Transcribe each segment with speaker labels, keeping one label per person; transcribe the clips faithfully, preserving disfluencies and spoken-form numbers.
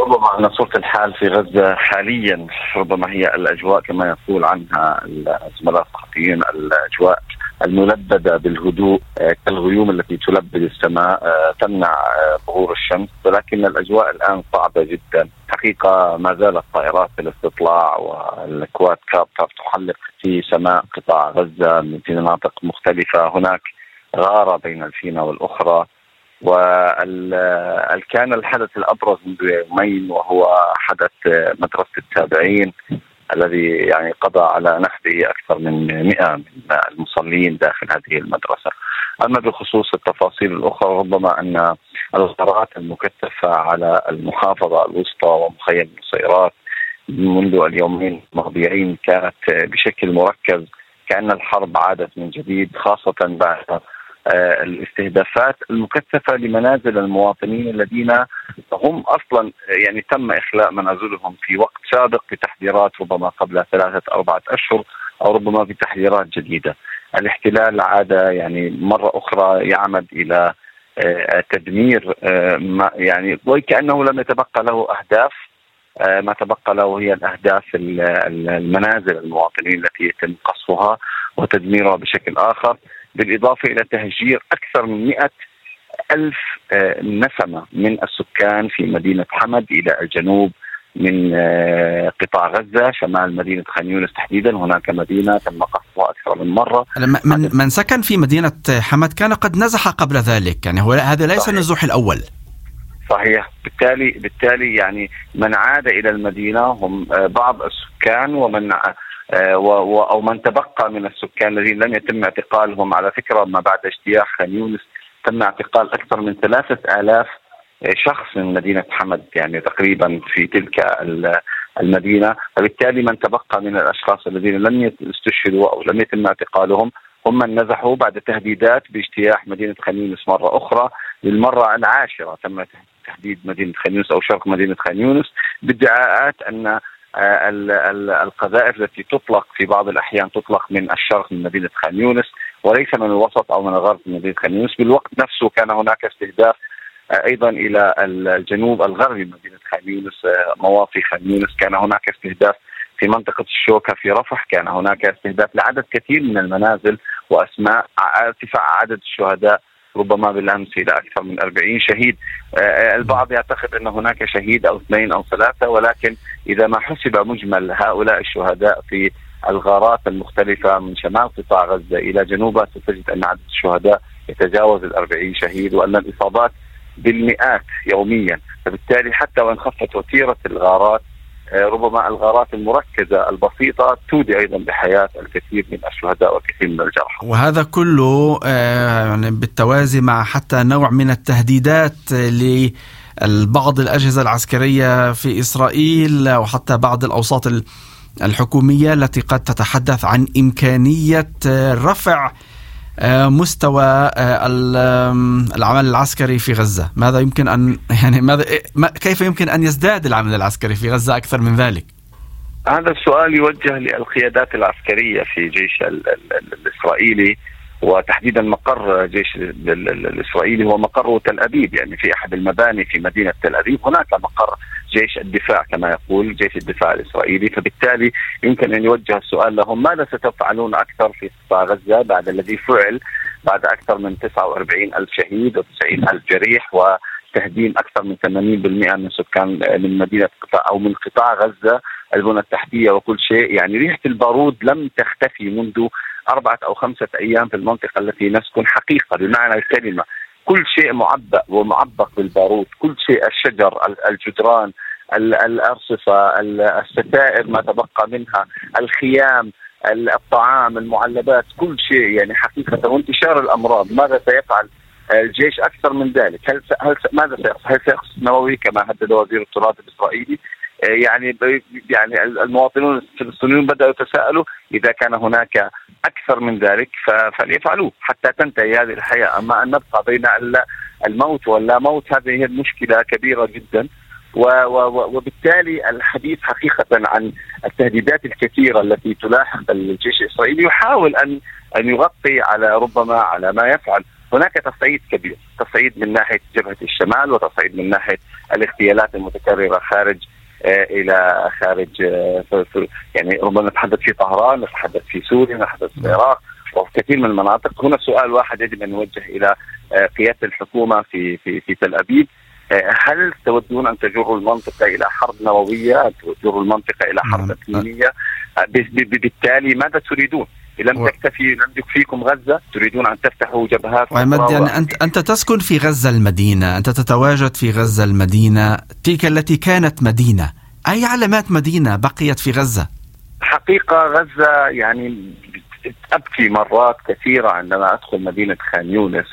Speaker 1: ربما أن صورة الحال في غزة حاليا ربما هي الأجواء كما يقول عنها الزملاء الصحفيين، الأجواء الملبدة بالهدوء كالغيوم التي تلبد السماء تمنع ظهور الشمس، ولكن الأجواء الآن صعبة جدا حقيقة. ما زالت طائرات الاستطلاع والكواد كابتر تحلق في سماء قطاع غزة في مناطق مختلفة. هناك غارة بين الفينة والأخرى، وكان الحدث الأبرز منذ يومين وهو حدث مدرسة التابعين الذي يعني قضى على نحبه أكثر من مئة من المصلين داخل هذه المدرسة. أما بخصوص التفاصيل الأخرى ربما أن الغارات المكثفة على المحافظة الوسطى ومخيم النصيرات منذ اليومين الماضيين كانت بشكل مركز، كأن الحرب عادت من جديد، خاصة بعد الاستهدافات المكثفة لمنازل المواطنين الذين هم أصلا يعني تم إخلاء منازلهم في وقت سابق بتحذيرات ربما قبل ثلاثة أربعة أشهر أو ربما بتحذيرات جديدة. الاحتلال عاد يعني مرة أخرى يعمد إلى تدمير يعني وكأنه لم يتبقى له أهداف، ما تبقى له هي الأهداف المنازل المواطنين التي يتم قصفها وتدميرها بشكل آخر، بالإضافة إلى تهجير أكثر من مئة ألف نسمة من السكان في مدينة حمد إلى الجنوب من قطاع غزة شمال مدينة خان يونس تحديدا. هناك مدينة تم قصفها أكثر من مرة.
Speaker 2: من, من سكن في مدينة حمد كان قد نزح قبل ذلك، يعني هو هذا ليس النزوح الأول.
Speaker 1: صحيح. بالتالي بالتالي يعني من عاد إلى المدينة هم بعض السكان ومن أو من تبقى من السكان الذين لم يتم اعتقالهم. على فكرة ما بعد اجتياح خان يونس تم اعتقال أكثر من ثلاثة آلاف شخص من مدينة حمد يعني تقريبا في تلك المدينة، فبالتالي من تبقى من الأشخاص الذين لم يستشهدوا أو لم يتم اعتقالهم هم من نزحوا بعد تهديدات باجتياح مدينة خان يونس مرة أخرى. للمرة العاشرة تم تهديد مدينة خان يونس أو شرق مدينة خان يونس بادعاءات أن القذائف التي تطلق في بعض الأحيان تطلق من الشرق من مدينة خان يونس وليس من الوسط أو من الغرب من مدينة خان يونس. بالوقت نفسه كان هناك استهداف أيضا إلى الجنوب الغربي من مدينة خان يونس، مواطي خان يونس. كان هناك استهداف في منطقة الشوكة في رفح، كان هناك استهداف لعدد كثير من المنازل وأسماء. ارتفاع عدد الشهداء ربما بالأمس إلى أكثر من أربعين شهيد. البعض يعتقد أن هناك شهيد أو اثنين أو ثلاثة، ولكن إذا ما حسب مجمل هؤلاء الشهداء في الغارات المختلفة من شمال قطاع غزة إلى جنوبها ستجد أن عدد الشهداء يتجاوز الأربعين شهيد وأن الإصابات بالمئات يوميا. فبالتالي حتى وإن خفت وتيرة الغارات ربما الغارات المركزة البسيطة تودي أيضا بحياة الكثير من الشهداء والكثير من الجرحى.
Speaker 2: وهذا كله يعني بالتوازي مع حتى نوع من التهديدات لبعض الأجهزة العسكرية في إسرائيل وحتى بعض الأوساط الحكومية التي قد تتحدث عن إمكانية رفع مستوى العمل العسكري في غزة. ماذا يمكن أن يعني ماذا كيف يمكن أن يزداد العمل العسكري في غزة أكثر من ذلك؟
Speaker 1: هذا السؤال يوجه للقيادات العسكرية في جيش الإسرائيلي، وتحديدا مقر جيش الإسرائيلي هو مقر تل أبيب، يعني في أحد المباني في مدينة تل أبيب هناك مقر جيش الدفاع كما يقول جيش الدفاع الإسرائيلي. فبالتالي يمكن أن يوجه السؤال لهم ماذا ستفعلون أكثر في قطاع غزة بعد الذي فعل، بعد أكثر من تسعة وأربعين ألف شهيد وتسعين ألف جريح وتهديم أكثر من ثمانين بالمئة من سكان من مدينة قطاع أو من قطاع غزة البنى التحتية وكل شيء. يعني ريحة البارود لم تختفي منذ أربعة أو خمسة أيام في المنطقة التي نسكن حقيقة بمعنى الكلمة. كل شيء معبأ ومعبق بالبارود، كل شيء، الشجر، الجدران، الأرصفة، الستائر ما تبقى منها، الخيام، الطعام، المعلبات، كل شيء يعني حقيقة. وانتشار الأمراض. ماذا سيفعل الجيش أكثر من ذلك؟ هل هل ماذا سيقصف؟ هل سيقصف نووي كما هدد وزير التراث الإسرائيلي؟ يعني يعني المواطنون الفلسطينيون بدأوا يتساءلوا إذا كان هناك أكثر من ذلك فليفعلوه حتى تنتهي هذه الحياة. أما أن نبقى بين الموت واللا موت هذه هي المشكلة كبيرة جدا. وبالتالي الحديث حقيقة عن التهديدات الكثيرة التي تلاحق الجيش الإسرائيلي يحاول أن أن يغطي على ربما على ما يفعل. هناك تصعيد كبير، تصعيد من ناحية جبهة الشمال وتصعيد من ناحية الاغتيالات المتكررة خارج إلى خارج، يعني ربما نتحدث في طهران، نتحدث في سوريا، نتحدث في العراق وفي كثير من المناطق. هنا سؤال واحد يجب أن نوجه إلى قيادة الحكومة في في في تل أبيب: هل تودون أن تجروا المنطقة إلى حرب نووية، أن تجروا المنطقة إلى حرب إقليمية؟ بالتالي ماذا تريدون؟ لم تكتفي لم يكفيكم غزة، تريدون أن تفتحوا جبهات
Speaker 2: وعماد، يعني أنت أنت تسكن في غزة المدينة، أنت تتواجد في غزة المدينة، تلك التي كانت مدينة. أي علامات مدينة بقيت في غزة؟
Speaker 1: حقيقة غزة يعني أبكي مرات كثيرة عندما أدخل مدينة خان يونس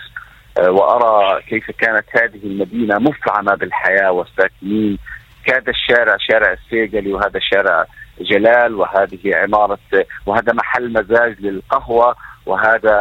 Speaker 1: وأرى كيف كانت هذه المدينة مفعمة بالحياة والساكنين. كاد الشارع شارع السيجلي، وهذا شارع جلال، وهذه عمارة وهذا محل مزاج للقهوة، وهذا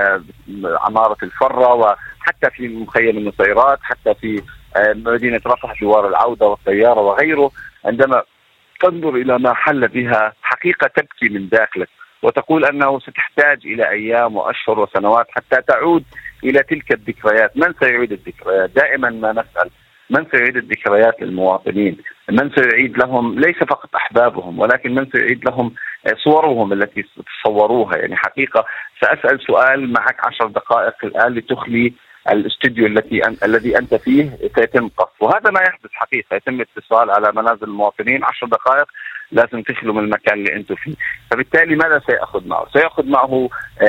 Speaker 1: عمارة الفرة، وحتى في مخيم النصيرات، حتى في مدينة رفح جوار العودة والطيارة وغيره. عندما تنظر إلى ما حل بها حقيقة تبكي من داخلك وتقول أنه ستحتاج إلى أيام وأشهر وسنوات حتى تعود إلى تلك الذكريات. من سيعيد الذكريات؟ دائما ما نسأل من سيعيد الذكريات للمواطنين، من سيعيد لهم ليس فقط أحبابهم ولكن من سيعيد لهم صورهم التي تصوروها. يعني حقيقة سأسأل سؤال معك عشر دقائق الآن لتخلي الاستوديو التي أن... الذي أنت فيه سيتم قصف، وهذا ما يحدث حقيقة. يتم اتصال على منازل المواطنين، عشر دقائق لازم تخلوا من المكان اللي أنتم فيه. فبالتالي ماذا سيأخذ معه؟ سيأخذ معه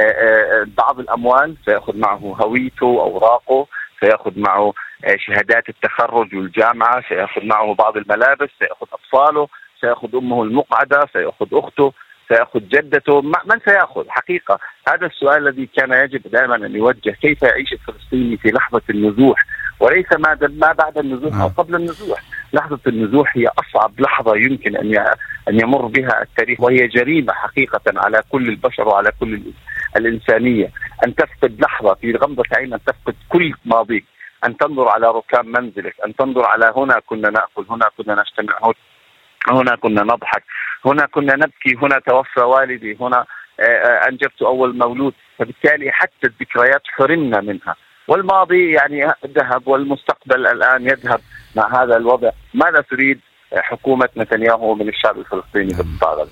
Speaker 1: بعض الأموال، سيأخذ معه هويته، أوراقه، سيأخذ معه شهادات التخرج والجامعة، سيأخذ معه بعض الملابس، سيأخذ أطفاله، سيأخذ أمه المقعدة، سيأخذ أخته، سيأخذ جدته. من سيأخذ؟ حقيقة هذا السؤال الذي كان يجب دائما أن يوجه: كيف يعيش الفلسطيني في لحظة النزوح، وليس ما بعد النزوح أو قبل النزوح. لحظة النزوح هي أصعب لحظة يمكن أن أن يمر بها التاريخ، وهي جريمة حقيقة على كل البشر وعلى كل الإنسانية. أن تفقد لحظة في غمضة عين، أن تفقد كل ماضيك، أن تنظر على ركام منزلك، أن تنظر على هنا كنا نأكل، هنا كنا نجتمع، هنا كنا نضحك، هنا كنا نبكي، هنا توفى والدي، هنا أنجبت أول مولود. فبالتالي حتى الذكريات حرمنا منها، والماضي يعني ذهب والمستقبل الآن يذهب مع هذا الوضع. ماذا تريد حكومة نتنياهو من الشعب الفلسطيني بالطاقة؟